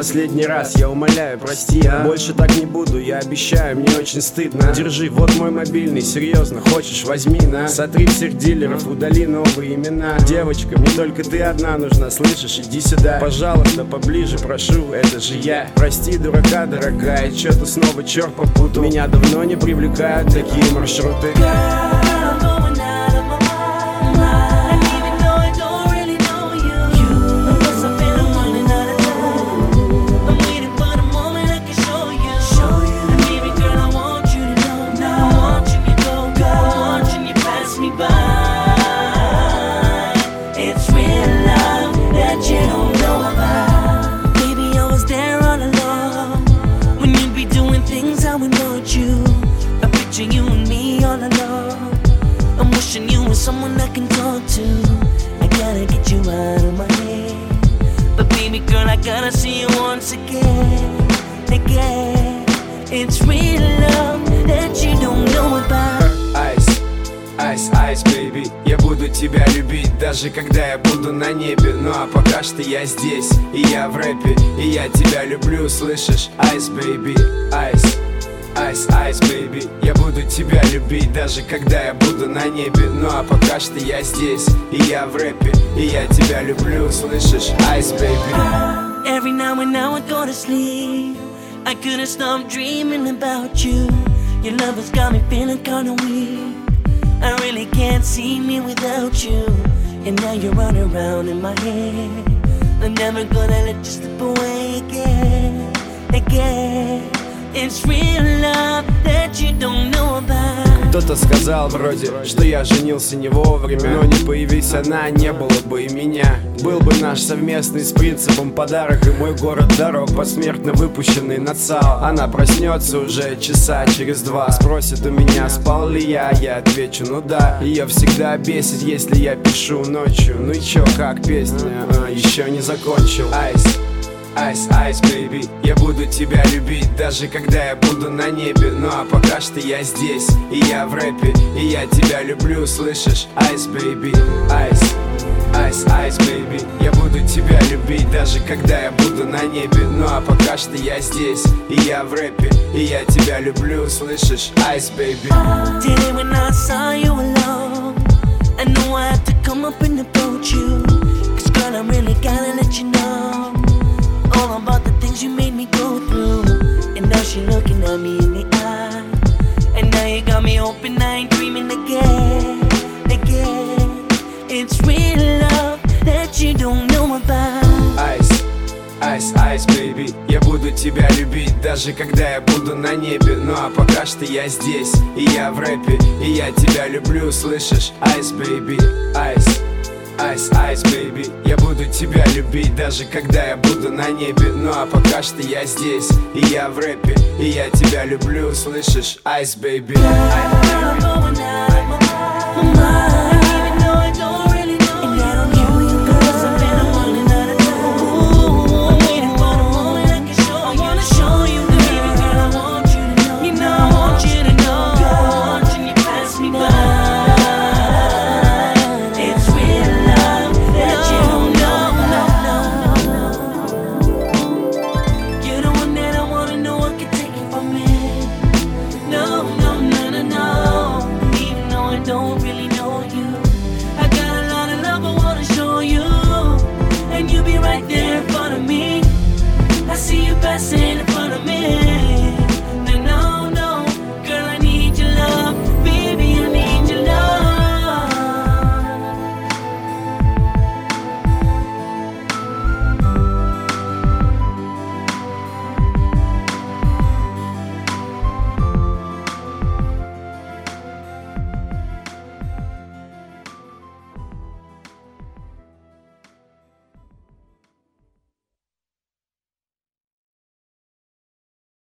последний раз, я умоляю, прости, а? Больше так не буду, я обещаю, мне очень стыдно. Держи, вот мой мобильный, серьезно, хочешь, возьми, на. Сотри всех дилеров, удали новые имена. Девочка, мне только ты одна нужна, слышишь, иди сюда. Пожалуйста, поближе, прошу, это же я. Прости, дурака, дорогая, чё-то снова черт попутал. Меня давно не привлекают такие маршруты. You and me all alone. I'm wishing you were someone I can talk to. I gotta get you out of my head. But baby girl, I gotta see you once again. Again. It's real love that you don't know about. Ice, ice, ice, baby. Я буду тебя любить, даже когда я буду на небе. Ну а пока что я здесь, и я в рэпе, и я тебя люблю, слышишь? Ice, baby, ice. Ice, ice, baby. Я буду тебя любить, даже когда я буду на небе. Ну а пока что я здесь, и я в рэпе, и я тебя люблю, слышишь? Ice, baby. Every now and now I go to sleep, I couldn't stop dreaming about you. Your love has got me feeling kinda weak. I really can't see me without you. And now you're running around in my head. I'm never gonna let you slip away again. Again. It's real love that you don't know about. Кто-то сказал вроде, что я женился не вовремя. Но не появись она, не было бы и меня. Был бы наш совместный с принципом подарок. И мой город дорог, посмертно выпущенный на ЦАО. Она проснется уже часа через 2. Спросит у меня, спал ли я отвечу, ну да. Ее всегда бесит, если я пишу ночью. Ну и чё, как песня? Еще не закончил. Ice. Ice, ice, baby. Я буду тебя любить, даже когда я буду на небе. Ну а пока что я здесь, и я в рэпе, и я тебя люблю, слышишь? Ice, baby, ice. Ice, ice, baby. Я буду тебя любить, даже когда я буду на небе. Ну а пока что я здесь, и я в рэпе, и я тебя люблю, слышишь? Ice, baby. Today when I saw you alone, I knew I had to come up and approach you. Cause girl, I really gotta let you know all about the things you made me go through. And now she looking at me in the eye. And now you got me hoping I ain't dreaming again. Again. It's real love that you don't know about. Ice, ice, ice, baby. Я буду тебя любить, даже когда я буду на небе. Ну а пока что я здесь, и я в рэпе, и я тебя люблю, слышишь? Ice, baby, ice. Ice, ice, baby. Я буду тебя любить, даже когда я буду на небе. Ну а пока что я здесь, и я в рэпе, и я тебя люблю, слышишь? Ice, baby. Ice, baby.